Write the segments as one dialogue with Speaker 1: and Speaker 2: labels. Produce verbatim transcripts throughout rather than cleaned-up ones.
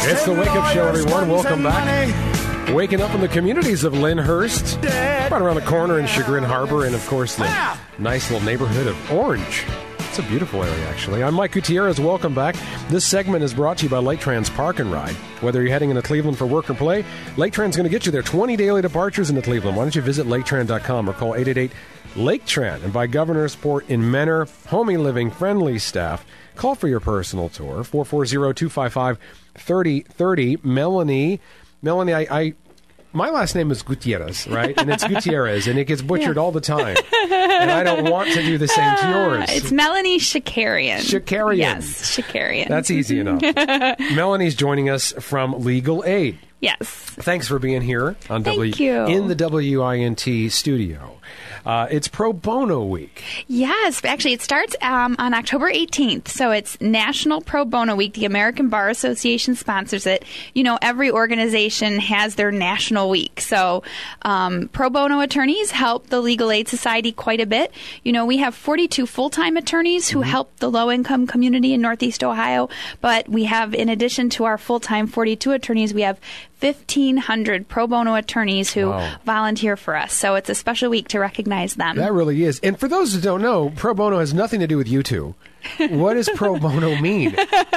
Speaker 1: It's the Wake Up Show, everyone. Welcome back. Waking up in the communities of Lyndhurst, right around the corner in Chagrin Harbor, and, of course, the nice little neighborhood of Orange. It's a beautiful area, actually. I'm Mike Gutierrez. Welcome back. This segment is brought to you by Lake Trans Park and Ride. Whether you're heading into Cleveland for work or play, Lake Tran's going to get you there. twenty daily departures into Cleveland. Why don't you visit lake tran dot com or call eight eight eight Lake Tran? And by Governor's Port in Menor, homey living, friendly staff. Call for your personal tour, four four zero, two five five, three oh three oh. Melanie, Melanie, I, I, my last name is Gutierrez, right? And it's Gutierrez, and it gets butchered yeah. all the time. And I don't want to do the same to yours.
Speaker 2: Uh, it's Melanie Shakarian.
Speaker 1: Shakarian.
Speaker 2: Yes, Shakarian.
Speaker 1: That's easy enough. Melanie's joining us from Legal Aid.
Speaker 2: Yes.
Speaker 1: Thanks for being here on
Speaker 2: Thank
Speaker 1: W
Speaker 2: you.
Speaker 1: in the W I N T studio. Uh, it's Pro Bono Week.
Speaker 2: Yes. Actually, it starts um, on October eighteenth. So it's National Pro Bono Week. The American Bar Association sponsors it. You know, every organization has their national week. So um, pro bono attorneys help the Legal Aid Society quite a bit. You know, we have forty-two full-time attorneys who mm-hmm. help the low-income community in Northeast Ohio. But we have, in addition to our full-time forty-two attorneys, we have fifteen hundred pro bono attorneys who wow. volunteer for us. So it's a special week to recognize them.
Speaker 1: That really is. And for those who don't know, pro bono has nothing to do with you two. What does pro bono mean?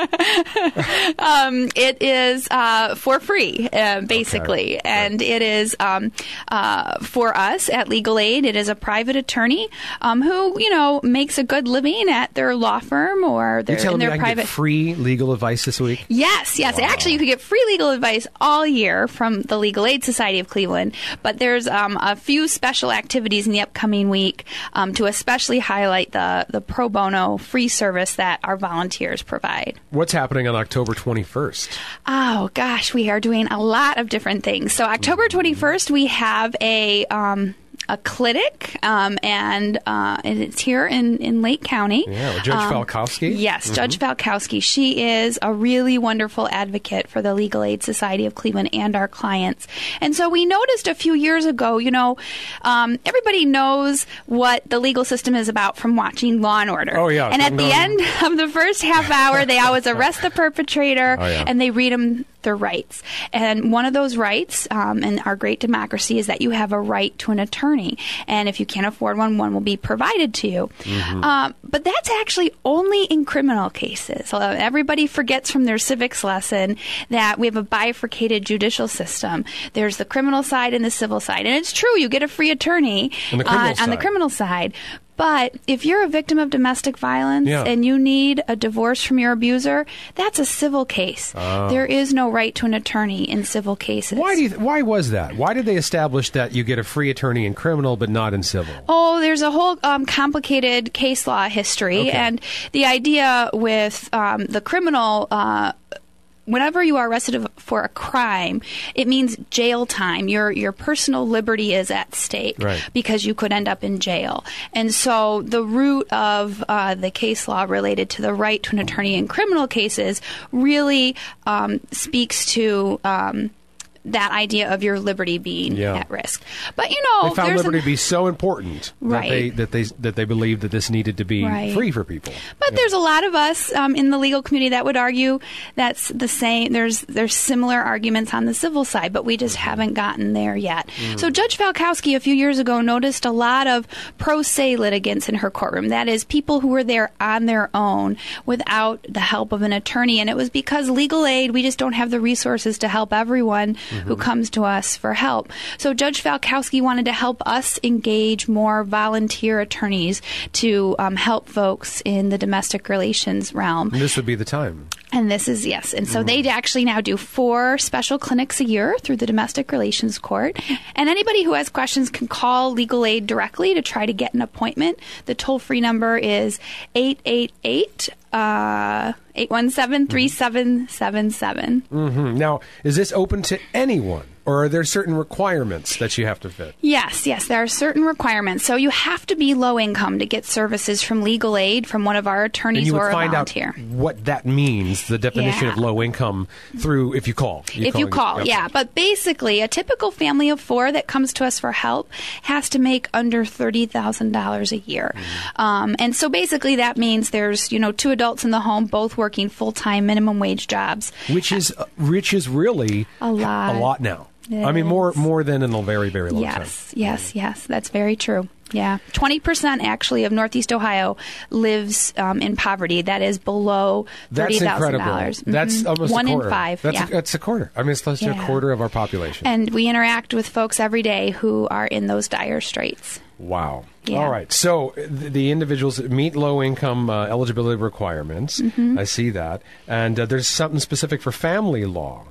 Speaker 2: um, it is uh, for free, uh, basically. Okay. And it is um, uh, for us at Legal Aid. It is a private attorney um, who, you know, makes a good living at their law firm or their,
Speaker 1: You're telling
Speaker 2: in their
Speaker 1: me I
Speaker 2: private.
Speaker 1: Can get free legal advice this week?
Speaker 2: Yes, yes.
Speaker 1: Wow.
Speaker 2: Actually, you could get free legal advice all year from the Legal Aid Society of Cleveland. But there's um, a few special activities in the upcoming week um, to especially highlight the, the pro bono free service that our volunteers provide.
Speaker 1: What's happening on October twenty-first?
Speaker 2: Oh, gosh, we are doing a lot of different things. So October twenty-first, we have a... Um, a clinic, um, and, uh, and it's here in, in Lake County.
Speaker 1: Yeah, with Judge
Speaker 2: um,
Speaker 1: Falkowski.
Speaker 2: Yes,
Speaker 1: mm-hmm. Judge
Speaker 2: Falkowski. She is a really wonderful advocate for the Legal Aid Society of Cleveland and our clients. And so we noticed a few years ago, you know, um, everybody knows what the legal system is about from watching Law and Order.
Speaker 1: Oh, yeah.
Speaker 2: And at the end of the first half hour, they always arrest the perpetrator,
Speaker 1: oh, yeah.
Speaker 2: and they read them their rights. And one of those rights um, in our great democracy is that you have a right to an attorney. And if you can't afford one, one will be provided to you. Mm-hmm. Um, but that's actually only in criminal cases. Uh, everybody forgets from their civics lesson that we have a bifurcated judicial system. There's the criminal side and the civil side. And it's true, you get a free attorney
Speaker 1: on the
Speaker 2: uh, on the criminal side. But if you're a victim of domestic violence
Speaker 1: yeah.
Speaker 2: and you need a divorce from your abuser, that's a civil case. Oh. There is no right to an attorney in civil cases.
Speaker 1: Why do you, why was that? Why did they establish that you get a free attorney in criminal but not in civil?
Speaker 2: Oh, there's a whole um, complicated case law history.
Speaker 1: Okay.
Speaker 2: And the idea with um, the criminal... Uh, Whenever you are arrested for a crime, it means jail time. Your your personal liberty is at stake
Speaker 1: right.
Speaker 2: because you could end up in jail. And so the root of uh, the case law related to the right to an attorney in criminal cases really um, speaks to... Um, that idea of your liberty being
Speaker 1: yeah.
Speaker 2: at risk. But, you know...
Speaker 1: They found liberty
Speaker 2: an,
Speaker 1: to be so important
Speaker 2: right.
Speaker 1: that, they, that, they, that they believed that this needed to be
Speaker 2: right.
Speaker 1: free for people.
Speaker 2: But
Speaker 1: yeah.
Speaker 2: there's a lot of us um, in the legal community that would argue that's the same. There's there's similar arguments on the civil side, but we just mm-hmm. haven't gotten there yet. Mm-hmm. So Judge Falkowski a few years ago noticed a lot of pro se litigants in her courtroom. That is, people who were there on their own without the help of an attorney. And it was because legal aid, we just don't have the resources to help everyone mm-hmm. who comes to us for help. So Judge Falkowski wanted to help us engage more volunteer attorneys to um, help folks in the domestic relations realm.
Speaker 1: And this would be the time.
Speaker 2: And this is, yes. And so mm. they actually now do four special clinics a year through the Domestic Relations Court. And anybody who has questions can call Legal Aid directly to try to get an appointment. The toll-free number is eight eight eight, eight one seven, three seven seven seven.
Speaker 1: Mm-hmm. Now, is this open to anyone? Or are there certain requirements that you have to fit?
Speaker 2: Yes, yes, there are certain requirements. So you have to be low income to get services from legal aid from one of our attorneys
Speaker 1: and you would
Speaker 2: or a
Speaker 1: find
Speaker 2: volunteer.
Speaker 1: Out what that means, the definition
Speaker 2: Yeah.
Speaker 1: of low income, through if you call. You
Speaker 2: if you
Speaker 1: calling-
Speaker 2: call,
Speaker 1: yep.
Speaker 2: yeah. But basically, a typical family of four that comes to us for help has to make under thirty thousand dollars a year.
Speaker 1: Mm-hmm.
Speaker 2: Um, and so basically that means there's, you know, two adults in the home, both working full-time minimum wage jobs.
Speaker 1: Which is, uh, which is really
Speaker 2: A lot.
Speaker 1: a lot now.
Speaker 2: It
Speaker 1: I mean, more
Speaker 2: is.
Speaker 1: more than in a very, very long time.
Speaker 2: Yes, yes, yes. That's very true. Yeah. twenty percent actually of Northeast Ohio lives um, in poverty. That is below thirty
Speaker 1: That's
Speaker 2: thousand
Speaker 1: incredible.
Speaker 2: dollars.
Speaker 1: That's almost
Speaker 2: One
Speaker 1: a quarter.
Speaker 2: in five.
Speaker 1: That's,
Speaker 2: yeah.
Speaker 1: a, that's a quarter. I mean, it's close to a
Speaker 2: Yeah.
Speaker 1: quarter of our population.
Speaker 2: And we interact with folks every day who are in those dire straits.
Speaker 1: Wow.
Speaker 2: Yeah.
Speaker 1: All right. So th- the individuals meet low income uh, eligibility requirements.
Speaker 2: Mm-hmm.
Speaker 1: I see that. And uh, there's something specific for family law.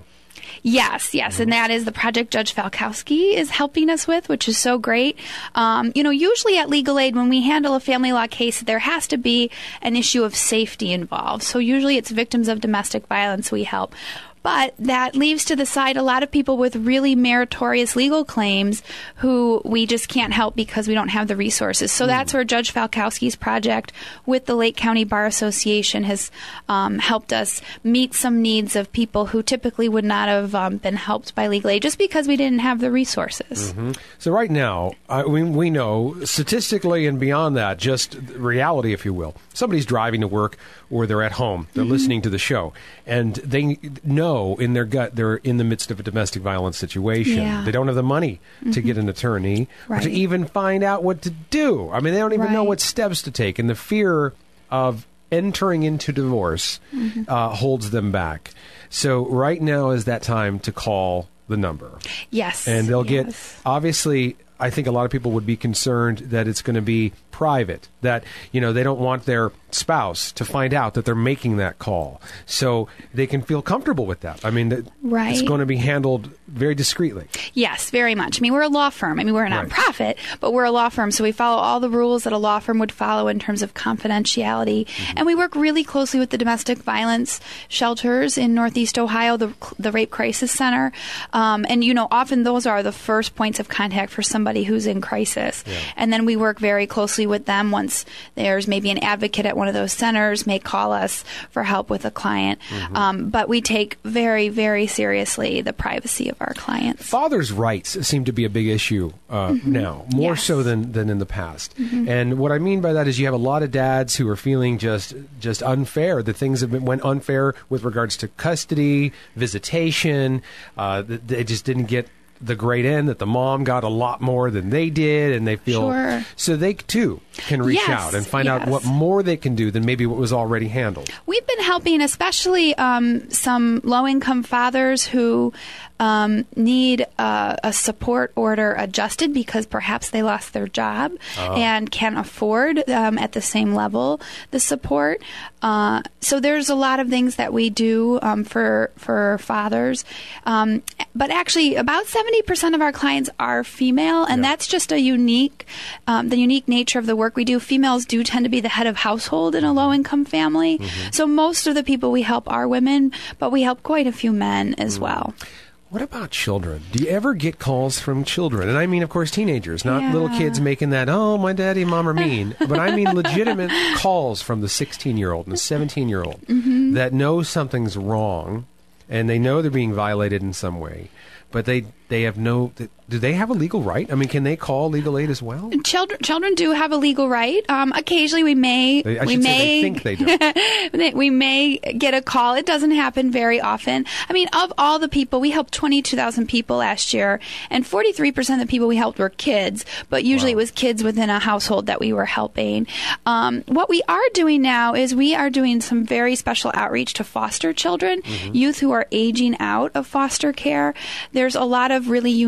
Speaker 2: Yes, yes, and that is the project Judge Falkowski is helping us with, which is so great. Um, you know, usually at legal aid, when we handle a family law case, there has to be an issue of safety involved. So usually it's victims of domestic violence we help. But that leaves to the side a lot of people with really meritorious legal claims who we just can't help because we don't have the resources. So that's where Judge Falkowski's project with the Lake County Bar Association has um, helped us meet some needs of people who typically would not have um, been helped by legal aid just because we didn't have the resources.
Speaker 1: Mm-hmm. So right now, uh, we, we know statistically and beyond that, just reality, if you will, somebody's driving to work or they're at home, they're
Speaker 2: Mm-hmm.
Speaker 1: listening to the show, and they know in their gut they're in the midst of a domestic violence situation.
Speaker 2: Yeah.
Speaker 1: They don't have the money mm-hmm. to get an attorney
Speaker 2: Right.
Speaker 1: or to even find out what to do. I mean, they don't even know
Speaker 2: Right.
Speaker 1: what steps to take, and the fear of entering into divorce mm-hmm. uh, holds them back. So right now is that time to call the number.
Speaker 2: Yes.
Speaker 1: And they'll
Speaker 2: yes.
Speaker 1: get, obviously, I think a lot of people would be concerned that it's going to be private, that, you know, they don't want their spouse to find out that they're making that call. So they can feel comfortable with that. I mean, that
Speaker 2: Right.
Speaker 1: it's going to be handled very discreetly.
Speaker 2: Yes, very much. I mean, we're a law firm. I mean, we're a
Speaker 1: Right.
Speaker 2: nonprofit, but we're a law firm, so we follow all the rules that a law firm would follow in terms of confidentiality. Mm-hmm. And we work really closely with the domestic violence shelters in Northeast Ohio, the the Rape Crisis Center. Um, and, you know, often those are the first points of contact for somebody who's in crisis.
Speaker 1: Yeah.
Speaker 2: And then we work very closely with them once there's maybe an advocate at one of those centers may call us for help with a client. Mm-hmm. Um, but we take very, very seriously the privacy of our clients.
Speaker 1: Fathers' rights seem to be a big issue uh, mm-hmm. now, more
Speaker 2: Yes.
Speaker 1: so than, than in the past.
Speaker 2: Mm-hmm.
Speaker 1: And what I mean by that is you have a lot of dads who are feeling just just unfair, that things have been, went unfair with regards to custody, visitation, uh, that they just didn't get the great end, that the mom got a lot more than they did, and they feel
Speaker 2: Sure.
Speaker 1: so they too can reach
Speaker 2: Yes,
Speaker 1: out and find out
Speaker 2: yes.
Speaker 1: what more they can do than maybe what was already handled.
Speaker 2: We've been helping, especially um, some low-income fathers who um, need uh, a support order adjusted because perhaps they lost their job
Speaker 1: Oh.
Speaker 2: and can't afford um, at the same level the support. Uh, so there's a lot of things that we do um, for for fathers, um, but actually about seventy percent of our clients are female, and
Speaker 1: Yeah.
Speaker 2: that's just a unique, um, the unique nature of the work we do. Females do tend to be the head of household in a low-income family,
Speaker 1: Mm-hmm.
Speaker 2: so most of the people we help are women, but we help quite a few men as
Speaker 1: Mm.
Speaker 2: well.
Speaker 1: What about children? Do you ever get calls from children? And I mean, of course, teenagers, not
Speaker 2: Yeah.
Speaker 1: little kids making that, oh, my daddy and mom are mean. But I mean legitimate calls from the sixteen-year-old and the seventeen-year-old
Speaker 2: Mm-hmm.
Speaker 1: that know something's wrong and they know they're being violated in some way, but they they have no... Do they have a legal right? I mean, can they call legal aid as well?
Speaker 2: Children, children do have a legal right. Um, occasionally, we may,
Speaker 1: They- I
Speaker 2: we
Speaker 1: should say
Speaker 2: may,
Speaker 1: they think they do.
Speaker 2: we may get a call. It doesn't happen very often. I mean, of all the people, we helped twenty-two thousand people last year, and forty-three percent of the people we helped were kids. But usually,
Speaker 1: Wow.
Speaker 2: it was kids within a household that we were helping. Um, what we are doing now is we are doing some very special outreach to foster children,
Speaker 1: Mm-hmm.
Speaker 2: youth who are aging out of foster care. There's a lot of really unique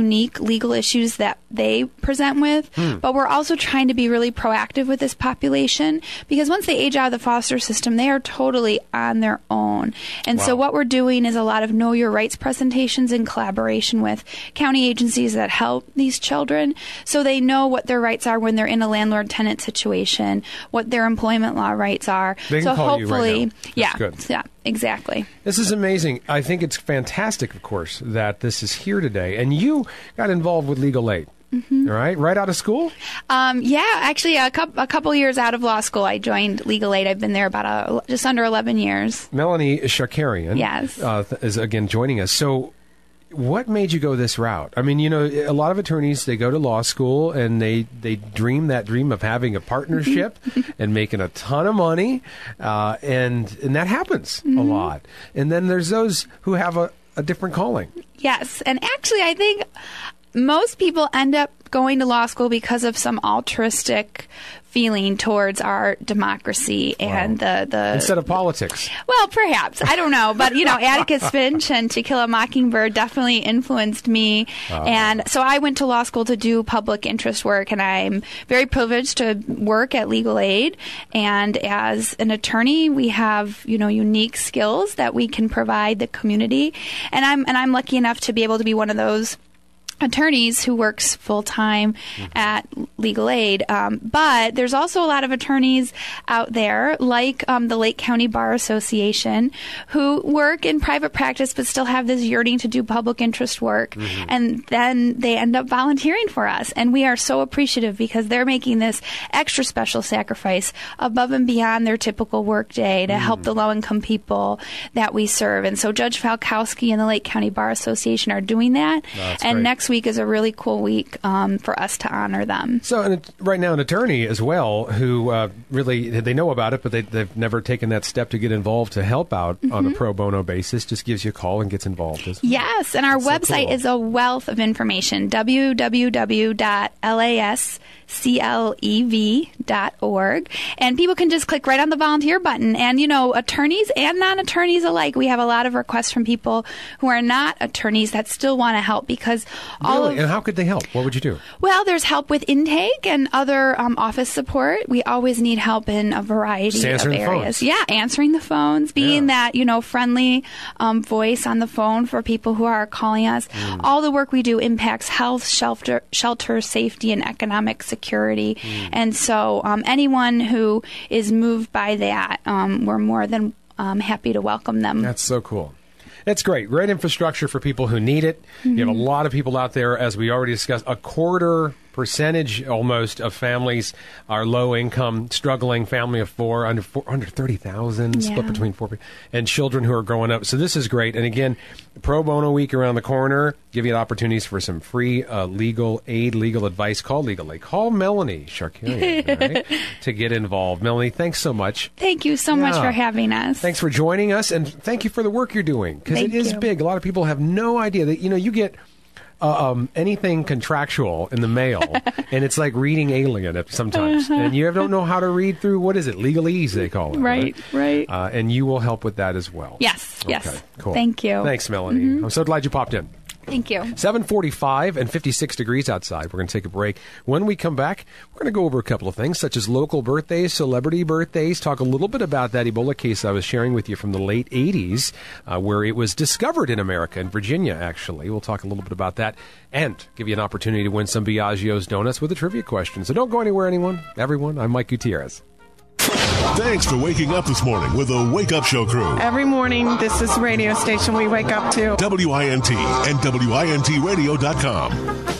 Speaker 2: legal issues that they present with, hmm. but we're also trying to be really proactive with this population, because once they age out of the foster system, they are totally on their own. And wow. so what we're doing is a lot of Know Your Rights presentations in collaboration with county agencies that help these children, so they know what their rights are when they're in a landlord-tenant situation, what their employment law rights are.
Speaker 1: They can
Speaker 2: so
Speaker 1: call
Speaker 2: hopefully,
Speaker 1: you right now.
Speaker 2: yeah,
Speaker 1: good.
Speaker 2: yeah, exactly.
Speaker 1: This is amazing. I think it's fantastic, of course, that this is here today. And you got involved with Legal Aid. Mm-hmm. All right, right out of school?
Speaker 2: Um, yeah, actually, a couple, a couple years out of law school, I joined Legal Aid. I've been there about a, just under eleven years.
Speaker 1: Melanie Shakarian
Speaker 2: yes.
Speaker 1: uh, is, again, joining us. So what made you go this route? I mean, you know, a lot of attorneys, they go to law school and they, they dream that dream of having a partnership and making a ton of money, uh, and, and that happens mm-hmm. a lot. And then there's those who have a, a different calling.
Speaker 2: Yes, and actually, I think most people end up going to law school because of some altruistic feeling towards our democracy and wow. the, the...
Speaker 1: Instead of politics.
Speaker 2: Well, perhaps. I don't know. But, you know, Atticus Finch and To Kill a Mockingbird definitely influenced me. Uh-huh. And so I went to law school to do public interest work, and I'm very privileged to work at Legal Aid. And as an attorney, we have, you know, unique skills that we can provide the community. And I'm and I'm lucky enough to be able to be one of those attorneys who works full-time mm-hmm. at Legal Aid. Um, but there's also a lot of attorneys out there, like um, the Lake County Bar Association, who work in private practice but still have this yearning to do public interest work. Mm-hmm. And then they end up volunteering for us. And we are so appreciative because they're making this extra special sacrifice above and beyond their typical workday to mm-hmm. help the low-income people that we serve. And so Judge Falkowski and the Lake County Bar Association are doing that.
Speaker 1: That's
Speaker 2: and
Speaker 1: great.
Speaker 2: Next week is a really cool week um, for us to honor them.
Speaker 1: So and right now an attorney as well who uh, really, they know about it, but they, they've never taken that step to get involved to help out mm-hmm. on a pro bono basis, just gives you a call and gets involved. Well.
Speaker 2: Yes, and our
Speaker 1: That's
Speaker 2: website
Speaker 1: so cool.
Speaker 2: is a wealth of information, w w w dot lasclev dot org. And people can just click right on the volunteer button. And, you know, attorneys and non-attorneys alike, we have a lot of requests from people who are not attorneys that still want to help because all
Speaker 1: really?
Speaker 2: of...
Speaker 1: And how could they help? What would you do?
Speaker 2: Well, there's help with intake and other um, office support. We always need help in a variety of areas.
Speaker 1: Phones.
Speaker 2: Yeah, answering the phones, being
Speaker 1: yeah.
Speaker 2: that, you know, friendly um, voice on the phone for people who are calling us. Mm. All the work we do impacts health, shelter, shelter safety, and economic security. Mm. And so um, anyone who is moved by that, um, we're more than um, happy to welcome them.
Speaker 1: That's so cool. It's great. Great infrastructure for people who need it. Mm-hmm. You have a lot of people out there, as we already discussed, a quarter percentage almost of families are low income, struggling, family of four, under four, under thirty thousand, yeah. split between four people, and children who are growing up. So this is great. And again, Pro Bono Week around the corner, give you opportunities for some free uh, legal aid, legal advice. Call Legal Aid. Call Melanie Shakarian right, to get involved. Melanie, thanks so much.
Speaker 2: Thank you so yeah. much for having us.
Speaker 1: Thanks for joining us, and thank you for the work you're doing, because it is
Speaker 2: you.
Speaker 1: big. A lot of people have no idea that, you know, you get Uh, um, anything contractual in the mail, and it's like reading Alien sometimes, uh-huh. and you don't know how to read through, what is it, legalese they call it,
Speaker 2: right? Right. right.
Speaker 1: Uh, and you will help with that as well.
Speaker 2: Yes,
Speaker 1: okay,
Speaker 2: yes.
Speaker 1: Cool.
Speaker 2: Thank you.
Speaker 1: Thanks, Melanie. Mm-hmm. I'm so glad you popped in.
Speaker 2: Thank you.
Speaker 1: seven forty-five and fifty-six degrees outside. We're going to take a break. When we come back, we're going to go over a couple of things, such as local birthdays, celebrity birthdays, talk a little bit about that Ebola case I was sharing with you from the late eighties, uh, where it was discovered in America, in Virginia, actually. We'll talk a little bit about that and give you an opportunity to win some Biagio's Donuts with a trivia question. So don't go anywhere, anyone. Everyone, I'm Mike Gutierrez.
Speaker 3: Thanks for waking up this morning with the Wake Up Show crew.
Speaker 4: Every morning, this is the radio station we wake up to.
Speaker 3: W I N T and W I N T radio dot com.